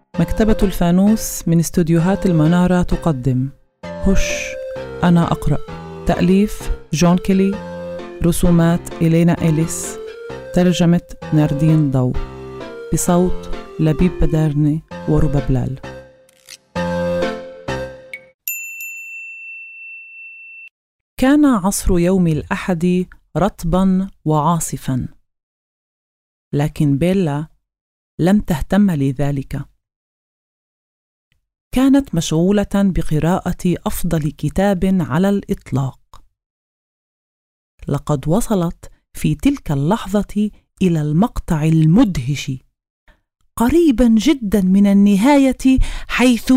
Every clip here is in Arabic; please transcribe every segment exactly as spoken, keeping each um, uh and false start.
مكتبة الفانوس من استوديوهات المنارة تقدم هش أنا أقرأ. تأليف جون كيلي، رسومات إلينا إليس، ترجمة ناردين ضو، بصوت لبيب بدارني وربا بلال. كان عصر يوم الأحد رطباً وعاصفاً، لكن بيلا لم تهتم لذلك. كانت مشغولة بقراءة أفضل كتاب على الإطلاق. لقد وصلت في تلك اللحظة إلى المقطع المدهش قريباً جداً من النهاية، حيث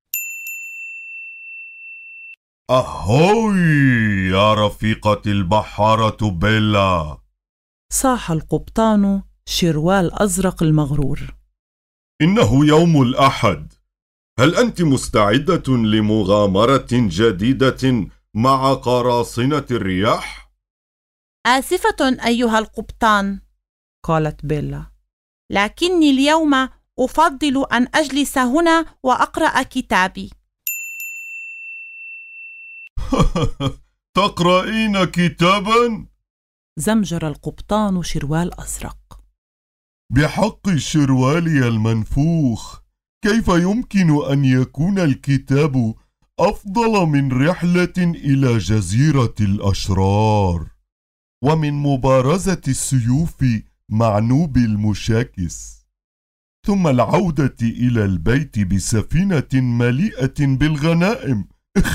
أهوي يا رفيقة البحارة بيلا، صاح القبطان شروال أزرق المغرور. إنه يوم الأحد، هل أنت مستعدة لمغامرة جديدة مع قراصنة الرياح؟ آسفة أيها القبطان، قالت بيلا، لكني اليوم أفضل أن أجلس هنا وأقرأ كتابي. تقرأين كتاباً؟ زمجر القبطان شروال أزرق. بحق شروالي المنفوخ، كيف يمكن أن يكون الكتاب أفضل من رحلة إلى جزيرة الأشرار ومن مبارزة السيوف مع نوب المشاكس، ثم العودة إلى البيت بسفينة مليئة بالغنائم؟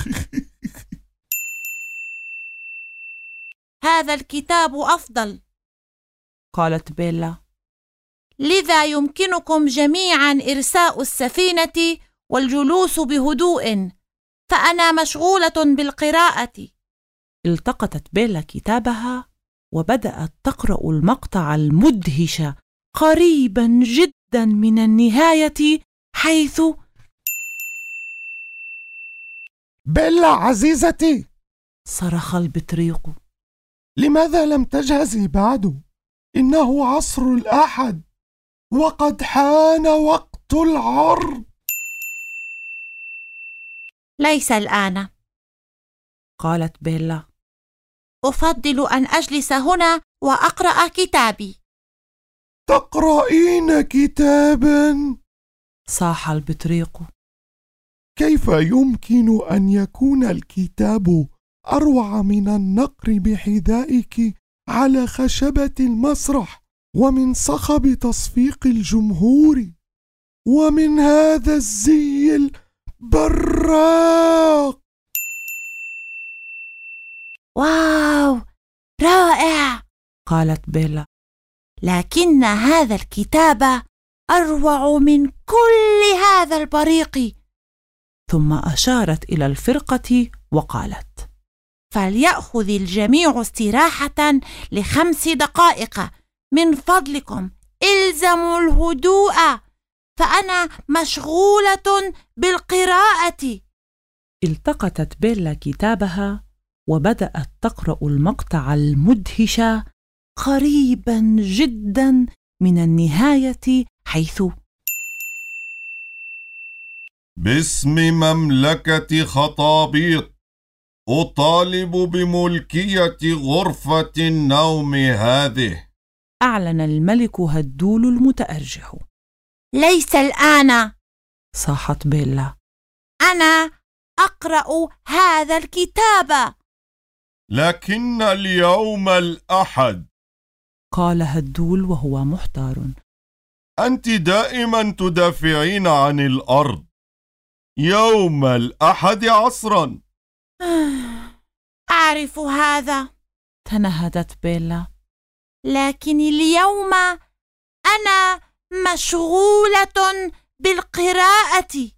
هذا الكتاب أفضل، قالت بيلا، لذا يمكنكم جميعا إرساء السفينة والجلوس بهدوء، فأنا مشغولة بالقراءة. التقطت بيلا كتابها وبدأت تقرأ المقطع المدهش قريبا جدا من النهاية، حيث بيلا عزيزتي، صرخ البطريق، لماذا لم تجهزي بعد؟ إنه عصر الأحد وقد حان وقت العرض. ليس الآن، قالت بيلا، أفضل أن أجلس هنا وأقرأ كتابي. تقرأين كتاباً؟ صاح البطريق. كيف يمكن أن يكون الكتاب أروع من النقر بحذائك على خشبة المسرح، ومن صخب تصفيق الجمهور، ومن هذا الزي البراق؟ واو، رائع، قالت بيلا، لكن هذا الكتاب أروع من كل هذا البريق. ثم أشارت إلى الفرقة وقالت، فليأخذ الجميع استراحة لخمس دقائق، من فضلكم إلزموا الهدوء، فأنا مشغولة بالقراءة. التقطت بيلا كتابها وبدأت تقرأ المقطع المدهش قريبا جدا من النهاية، حيث باسم مملكة خطابيط أطالب بملكية غرفة النوم هذه. أعلن الملك هدول المتأرجح. ليس الآن، صاحت بيلا، أنا أقرأ هذا الكتاب. لكن اليوم الأحد، قال هدول وهو محتار. أنت دائما تدافعين عن الأرض. يوم الأحد عصرا. أعرف هذا، تنهدت بيلا، لكن اليوم أنا مشغولة بالقراءة.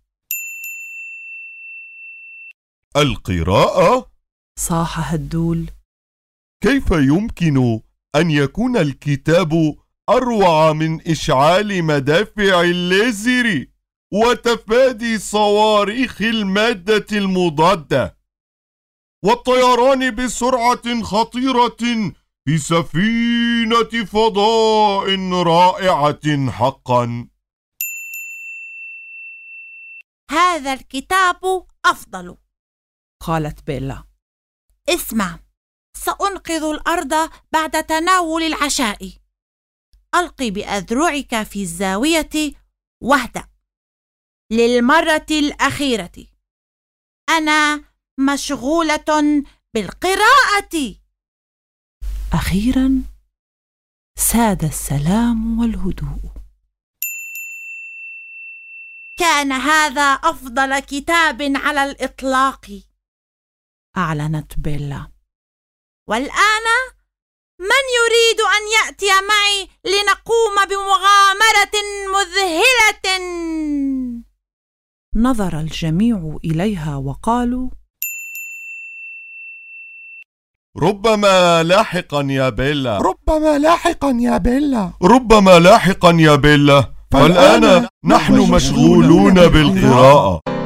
القراءة؟ صاح هدول، كيف يمكن أن يكون الكتاب أروع من إشعال مدافع الليزر وتفادي صواريخ المادة المضادة والطيران بسرعة خطيرة في سفينة فضاء رائعة حقا؟ هذا الكتاب أفضل. قالت بيلا. اسمع، سأنقذ الأرض بعد تناول العشاء. ألقي بأذرعك في الزاوية واهدأ. للمرة الأخيرة، أنا مشغولة بالقراءة. أخيرا ساد السلام والهدوء. كان هذا أفضل كتاب على الإطلاق، أعلنت بيلا. والآن من يريد أن يأتي معي لنقوم بمغامرة مذهلة؟ نظر الجميع إليها وقالوا: ربما لاحقا يا بيلا. ربما لاحقا يا بيلا. ربما لاحقا يا بيلا. فالآن نحن مشغولون بالقراءة.